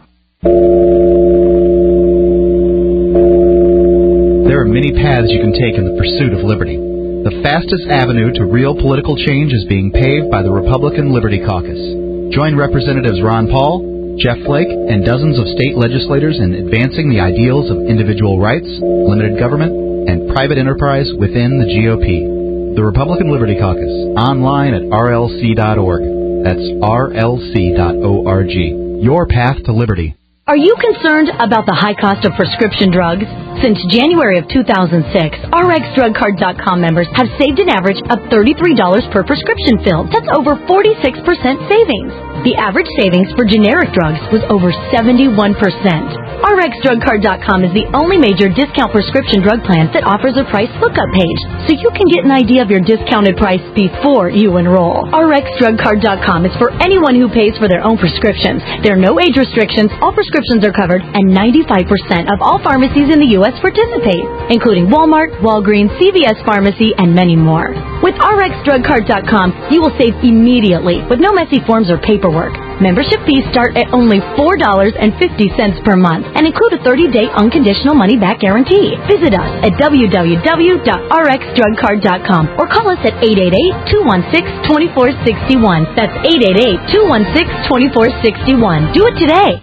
There are many paths you can take in the pursuit of liberty. The fastest avenue to real political change is being paved by the Republican Liberty Caucus. Join Representatives Ron Paul, Jeff Flake, and dozens of state legislators in advancing the ideals of individual rights, limited government, and private enterprise within the G O P. The Republican Liberty Caucus, online at R L C dot org. That's R L C dot org. Your path to liberty. Are you concerned about the high cost of prescription drugs? Since January of two thousand six, R X Drug Card dot com members have saved an average of thirty-three dollars per prescription fill. That's over forty-six percent savings. The average savings for generic drugs was over seventy-one percent. R X Drug Card dot com is the only major discount prescription drug plan that offers a price lookup page, so you can get an idea of your discounted price before you enroll. R X Drug Card dot com is for anyone who pays for their own prescriptions. There are no age restrictions, all prescriptions are covered, and ninety-five percent of all pharmacies in the U S participate, including Walmart, Walgreens, C V S Pharmacy, and many more. With R X Drug Card dot com, you will save immediately with no messy forms or paperwork. Membership fees start at only four dollars and fifty cents per month and include a thirty-day unconditional money-back guarantee. Visit us at w w w dot r x drug card dot com or call us at eight eight eight, two one six, two four six one. That's eight eight eight, two one six, two four six one. Do it today.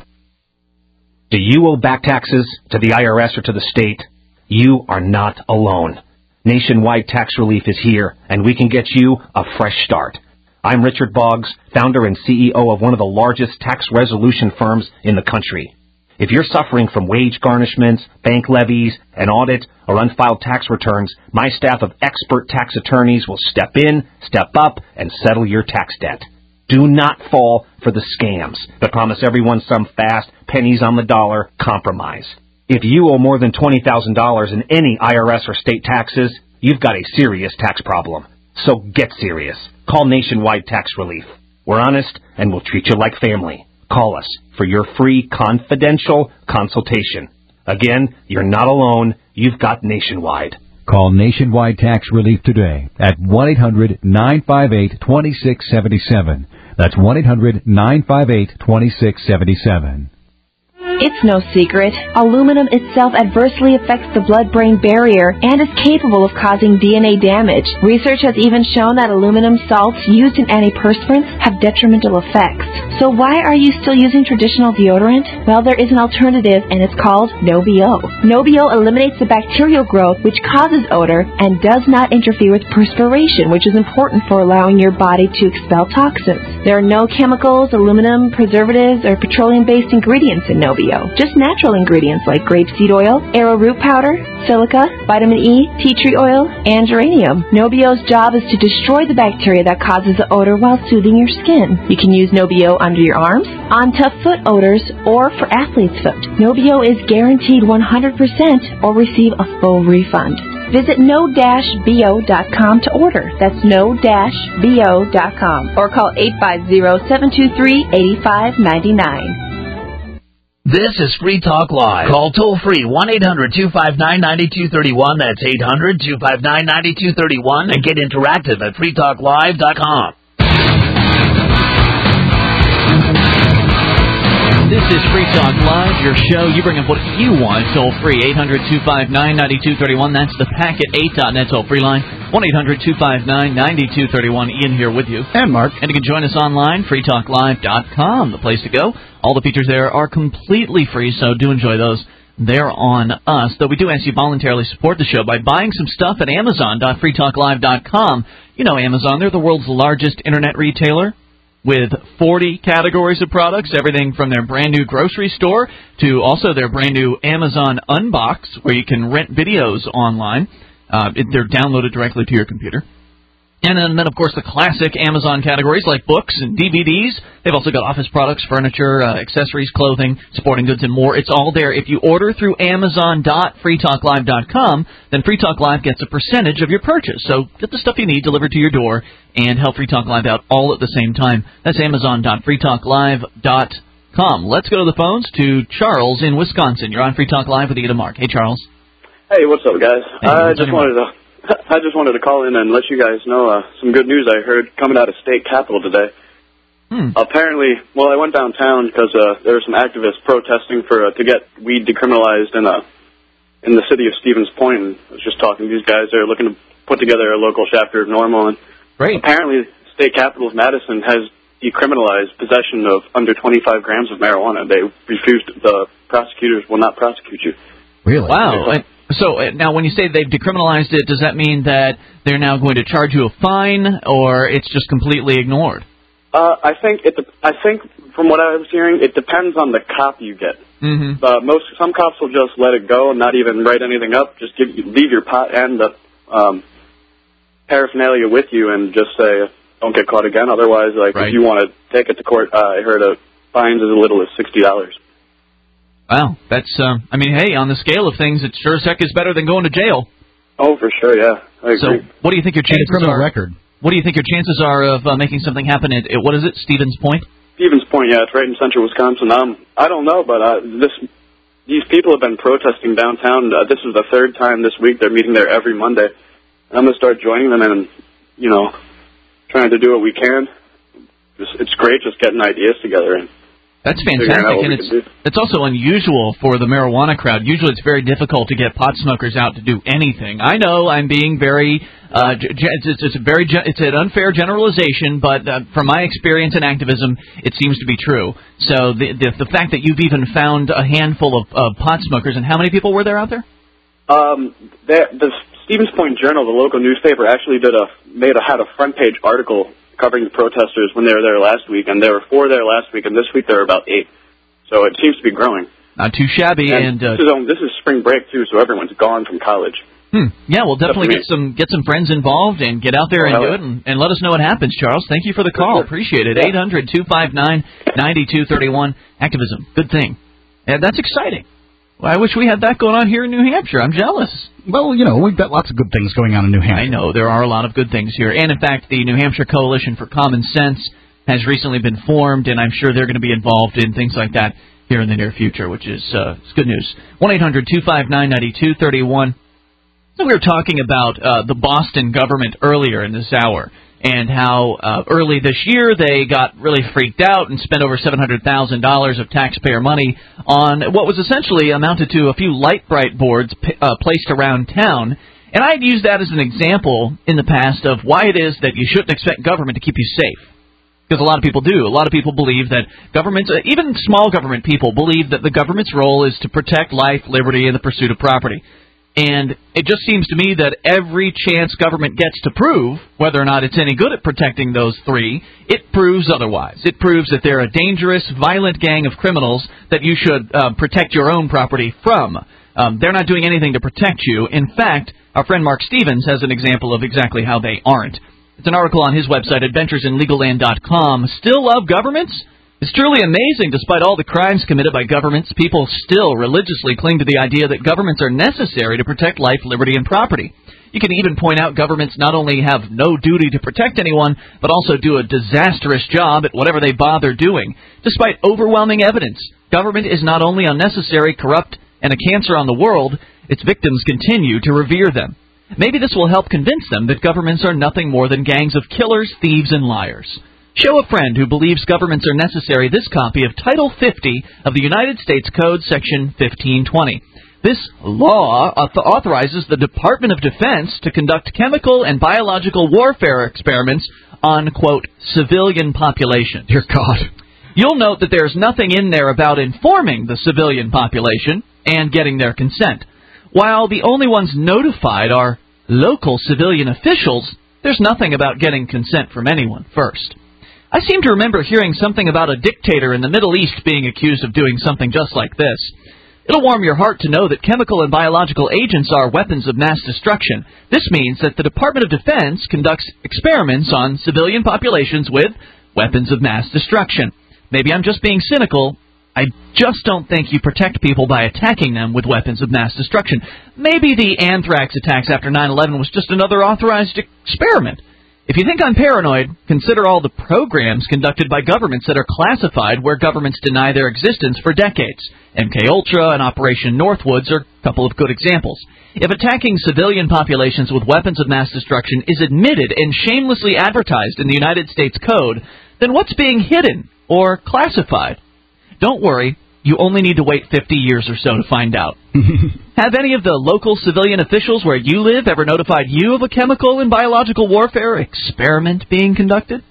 Do you owe back taxes to the I R S or to the state? You are not alone. Nationwide Tax Relief is here, and we can get you a fresh start. I'm Richard Boggs, founder and C E O of one of the largest tax resolution firms in the country. If you're suffering from wage garnishments, bank levies, an audit, or unfiled tax returns, my staff of expert tax attorneys will step in, step up, and settle your tax debt. Do not fall for the scams that promise everyone some fast, pennies on the dollar compromise. If you owe more than twenty thousand dollars in any I R S or state taxes, you've got a serious tax problem. So get serious. Call Nationwide Tax Relief. We're honest and we'll treat you like family. Call us for your free confidential consultation. Again, you're not alone. You've got Nationwide. Call Nationwide Tax Relief today at one eight hundred nine five eight two six seven seven. That's one eight hundred nine five eight two six seven seven. It's no secret. Aluminum itself adversely affects the blood-brain barrier and is capable of causing D N A damage. Research has even shown that aluminum salts used in antiperspirants have detrimental effects. So why are you still using traditional deodorant? Well, there is an alternative, and it's called No-B-O. No-B-O eliminates the bacterial growth, which causes odor, and does not interfere with perspiration, which is important for allowing your body to expel toxins. There are no chemicals, aluminum, preservatives, or petroleum-based ingredients in No-B-O. Just natural ingredients like grapeseed oil, arrowroot powder, silica, vitamin E, tea tree oil, and geranium. No-B-O's job is to destroy the bacteria that causes the odor while soothing your skin. You can use No-B-O under your arms, on tough foot odors, or for athlete's foot. No-B-O is guaranteed one hundred percent or receive a full refund. Visit no dash B O dot com to order. That's no dash B O dot com. Or call eight five zero, seven two three, eight five nine nine. This is Free Talk Live. Call toll-free one eight hundred two five nine nine two three one. That's eight hundred two five nine nine two three one. And get interactive at free talk live dot com. This is Free Talk Live, your show. You bring up what you want. Toll-free, eight hundred two five nine nine two three one. That's the packet eight dot net toll-free line. one eight hundred two five nine nine two three one. Ian here with you. And Mark. And you can join us online, free talk live dot com, the place to go. All the features there are completely free, so do enjoy those. They're on us, though we do ask you voluntarily support the show by buying some stuff at amazon dot free talk live dot com. You know Amazon, they're the world's largest internet retailer with forty categories of products, everything from their brand-new grocery store to also their brand-new Amazon Unbox, where you can rent videos online. Uh, they're downloaded directly to your computer. And then, then, of course, the classic Amazon categories like books and D V Ds. They've also got office products, furniture, uh, accessories, clothing, sporting goods, and more. It's all there. If you order through amazon dot free talk live dot com, then Free Talk Live gets a percentage of your purchase. So get the stuff you need delivered to your door and help Free Talk Live out all at the same time. That's amazon dot free talk live dot com. Let's go to the phones to Charles in Wisconsin. You're on Free Talk Live with Ida Mark. Hey, Charles. Hey, what's up, guys? Hey, I just wanted to... I just wanted to call in and let you guys know uh, some good news I heard coming out of state capitol today. Hmm. Apparently, well, I went downtown because uh, there were some activists protesting for uh, to get weed decriminalized in uh, in the city of Stevens Point. And I was just talking to these guys. They're looking to put together a local chapter of NORML. And Great. Apparently, state capitol of Madison has decriminalized possession of under twenty-five grams of marijuana. They refused. The prosecutors will not prosecute you. Really? Wow. I- So uh, now when you say they've decriminalized it, does that mean that they're now going to charge you a fine, or it's just completely ignored? Uh, I think it. I think from what I was hearing, it depends on the cop you get. Mm-hmm. Uh, most some cops will just let it go and not even write anything up. Just give you, leave your pot and the um, paraphernalia with you, and just say don't get caught again. Otherwise, like right. if you want to take it to court, uh, I heard a fines as little as sixty dollars. Wow, that's, uh, I mean, hey, on the scale of things, it sure as heck is better than going to jail. Oh, for sure, yeah. I agree. So, what do you think your chances criminal are? record. What do you think your chances are of uh, making something happen at, at, what is it, Stevens Point? Stevens Point, yeah, it's right in central Wisconsin. Um, I don't know, but uh, this these people have been protesting downtown. Uh, this is the third time this week. They're meeting there every Monday. And I'm going to start joining them and, you know, trying to do what we can. Just, it's great just getting ideas together and That's fantastic, and it's it's also unusual for the marijuana crowd. Usually it's very difficult to get pot smokers out to do anything. I know I'm being very, uh, it's, it's a very, it's an unfair generalization, but uh, from my experience in activism, it seems to be true. So the the, the fact that you've even found a handful of uh, pot smokers, and how many people were there out there? Um, the Stevens Point Journal, the local newspaper, actually did a made a had a front page article covering the protesters when they were there last week, and there were four there last week, and this week there were about eight. So it seems to be growing. Not too shabby. And, and uh, this, is, um, this is spring break too, so everyone's gone from college. Hmm. Yeah, well, definitely get some get some friends involved and get out there and do it, and, and let us know what happens, Charles. Thank you for the call. Appreciate it. eight hundred two five nine nine two three one. Activism, good thing. And that's exciting. Well, I wish we had that going on here in New Hampshire. I'm jealous. Well, you know, we've got lots of good things going on in New Hampshire. I know. There are a lot of good things here. And, in fact, the New Hampshire Coalition for Common Sense has recently been formed, and I'm sure they're going to be involved in things like that here in the near future, which is uh, it's good news. one eight hundred two five nine nine two three one. So we were talking about uh, the Boston government earlier in this hour, and how uh, early this year they got really freaked out and spent over seven hundred thousand dollars of taxpayer money on what was essentially amounted to a few light bright boards p- uh, placed around town. And I'd used that as an example in the past of why it is that you shouldn't expect government to keep you safe. Because a lot of people do. A lot of people believe that governments, uh, even small government people, believe that the government's role is to protect life, liberty, and the pursuit of property. And it just seems to me that every chance government gets to prove whether or not it's any good at protecting those three, it proves otherwise. It proves that they're a dangerous, violent gang of criminals that you should uh, protect your own property from. Um, they're not doing anything to protect you. In fact, our friend Mark Stevens has an example of exactly how they aren't. It's an article on his website, adventures in legal land dot com. Still love governments? It's truly amazing. Despite all the crimes committed by governments, people still religiously cling to the idea that governments are necessary to protect life, liberty, and property. You can even point out governments not only have no duty to protect anyone, but also do a disastrous job at whatever they bother doing. Despite overwhelming evidence, government is not only unnecessary, corrupt, and a cancer on the world, its victims continue to revere them. Maybe this will help convince them that governments are nothing more than gangs of killers, thieves, and liars. Show a friend who believes governments are necessary this copy of Title fifty of the United States Code, Section fifteen twenty. This law authorizes the Department of Defense to conduct chemical and biological warfare experiments on, quote, civilian populations. Dear God. You'll note that there's nothing in there about informing the civilian population and getting their consent. While the only ones notified are local civilian officials, there's nothing about getting consent from anyone first. I seem to remember hearing something about a dictator in the Middle East being accused of doing something just like this. It'll warm your heart to know that chemical and biological agents are weapons of mass destruction. This means that the Department of Defense conducts experiments on civilian populations with weapons of mass destruction. Maybe I'm just being cynical. I just don't think you protect people by attacking them with weapons of mass destruction. Maybe the anthrax attacks after nine eleven was just another authorized experiment. If you think I'm paranoid, consider all the programs conducted by governments that are classified where governments deny their existence for decades. M K Ultra and Operation Northwoods are a couple of good examples. If attacking civilian populations with weapons of mass destruction is admitted and shamelessly advertised in the United States Code, then what's being hidden or classified? Don't worry, you only need to wait fifty years or so to find out. Have any of the local civilian officials where you live ever notified you of a chemical and biological warfare experiment being conducted?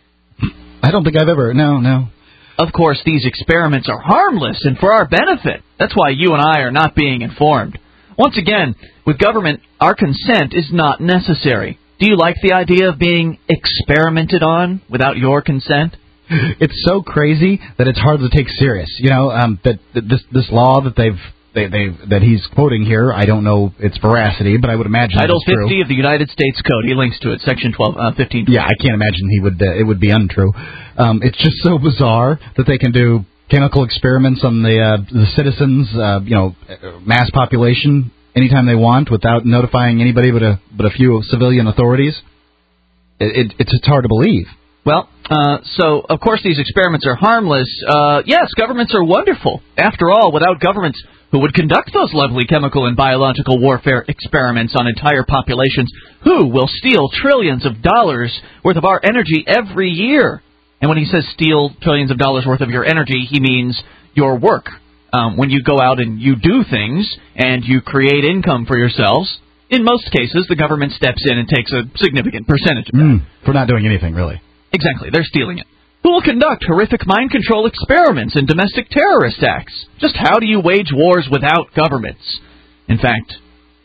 I don't think I've ever, no, no. Of course, these experiments are harmless and for our benefit. That's why you and I are not being informed. Once again, with government, our consent is not necessary. Do you like the idea of being experimented on without your consent? It's so crazy that it's hard to take serious. You know, um, that, that this this law that they've they they that he's quoting here, I don't know its veracity, but I would imagine Title it's true. fifty of the United States Code. He links to it, Section twelve, uh, fifteen. Yeah, I can't imagine he would. Uh, it would be untrue. Um, it's just so bizarre that they can do chemical experiments on the uh, the citizens, uh, you know, mass population anytime they want without notifying anybody but a but a few civilian authorities. It, it, it's it's hard to believe. Well, uh, so, of course, these experiments are harmless. Uh, yes, governments are wonderful. After all, without governments, who would conduct those lovely chemical and biological warfare experiments on entire populations? Who will steal trillions of dollars worth of our energy every year? And when he says steal trillions of dollars worth of your energy, he means your work. Um, when you go out and you do things and you create income for yourselves, in most cases, the government steps in and takes a significant percentage of that. Mm, for not doing anything, really. Exactly, they're stealing it. Who will conduct horrific mind control experiments and domestic terrorist acts? Just how do you wage wars without governments? In fact,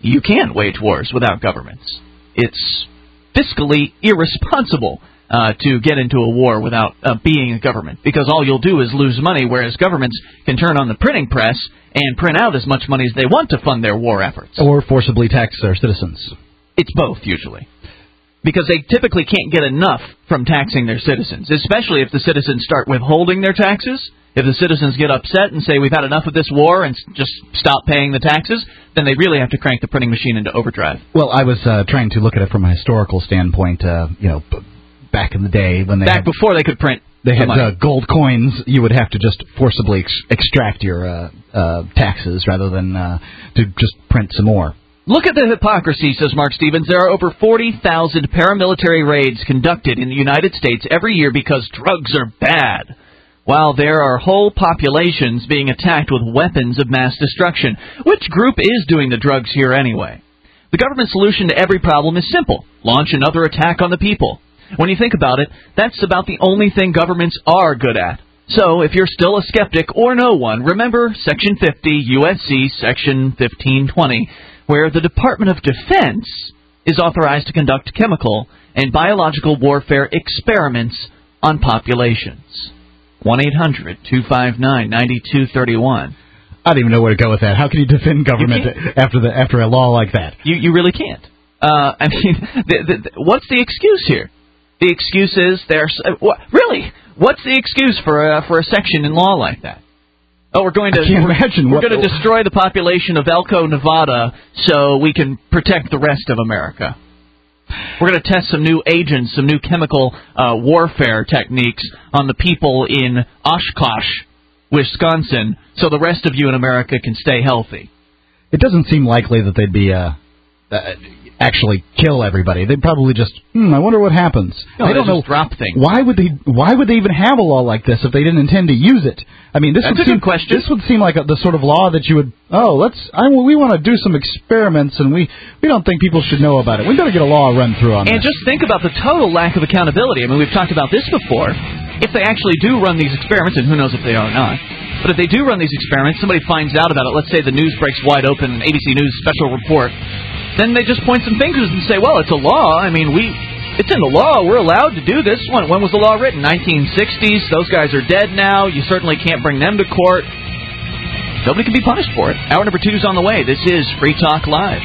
you can't wage wars without governments. It's fiscally irresponsible uh, to get into a war without uh, being a government, because all you'll do is lose money, whereas governments can turn on the printing press and print out as much money as they want to fund their war efforts. Or forcibly tax their citizens. It's both, usually. Because they typically can't get enough from taxing their citizens, especially if the citizens start withholding their taxes. If the citizens get upset and say, we've had enough of this war and just stop paying the taxes, then they really have to crank the printing machine into overdrive. Well, I was uh, trying to look at it from a historical standpoint, uh, you know, b- back in the day when they Back had, before they could print they had the money. uh, gold coins, you would have to just forcibly ex- extract your uh, uh, taxes rather than uh, to just print some more. Look at the hypocrisy, says Mark Stevens. There are over forty thousand paramilitary raids conducted in the United States every year because drugs are bad, while there are whole populations being attacked with weapons of mass destruction. Which group is doing the drugs here anyway? The government solution to every problem is simple. Launch another attack on the people. When you think about it, that's about the only thing governments are good at. So, if you're still a skeptic or no one, remember Section fifty, U S C Section fifteen twenty, where the Department of Defense is authorized to conduct chemical and biological warfare experiments on populations. one eight hundred two five nine nine two three one. I don't even know where to go with that. How can you defend government You after the after a law like that? You you really can't. Uh, I mean, the, the, the, what's the excuse here? The excuse is there's uh, what, really. What's the excuse for a for a section in law like that? Oh, we're going to I can't we're, imagine we're what going to destroy the population of Elko, Nevada, so we can protect the rest of America. We're going to test some new agents, some new chemical uh, warfare techniques on the people in Oshkosh, Wisconsin, so the rest of you in America can stay healthy. It doesn't seem likely that they'd be uh, uh, actually kill everybody. They'd probably just, hmm, I wonder what happens. No, I don't know. Just drop things. Why would they? Why would they even have a law like this if they didn't intend to use it? I mean, this That's would a seem, good question. This would seem like a, the sort of law that you would. Oh, let's. I, we want to do some experiments, and we we don't think people should know about it. We better get a law run through on And this. just think about the total lack of accountability. I mean, we've talked about this before. If they actually do run these experiments, and who knows if they are or not, but if they do run these experiments, somebody finds out about it. Let's say the news breaks wide open, A B C News special report. Then they just point some fingers and say, well, it's a law. I mean, we, it's in the law. We're allowed to do this. When, when was the law written? nineteen sixties. Those guys are dead now. You certainly can't bring them to court. Nobody can be punished for it. Hour number two is on the way. This is Free Talk Live.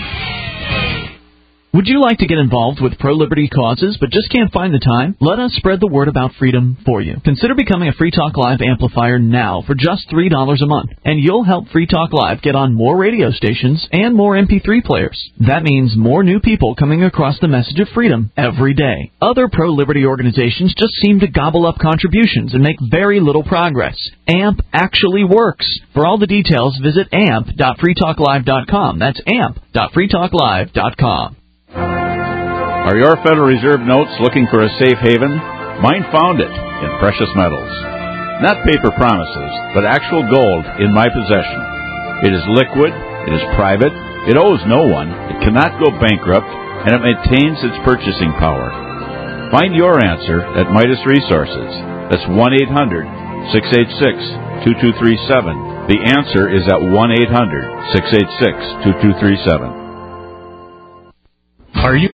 Would you like to get involved with pro-liberty causes but just can't find the time? Let us spread the word about freedom for you. Consider becoming a Free Talk Live amplifier now for just three dollars a month, and you'll help Free Talk Live get on more radio stations and more M P three players. That means more new people coming across the message of freedom every day. Other pro-liberty organizations just seem to gobble up contributions and make very little progress. A M P actually works. For all the details, visit amp dot free talk live dot com. That's amp dot free talk live dot com. Are your Federal Reserve notes looking for a safe haven? Mine found it in precious metals. Not paper promises, but actual gold in my possession. It is liquid, it is private, it owes no one, it cannot go bankrupt, and it maintains its purchasing power. Find your answer at Midas Resources. That's one eight hundred six eight six two two three seven. The answer is at one eight hundred six eight six two two three seven. Are you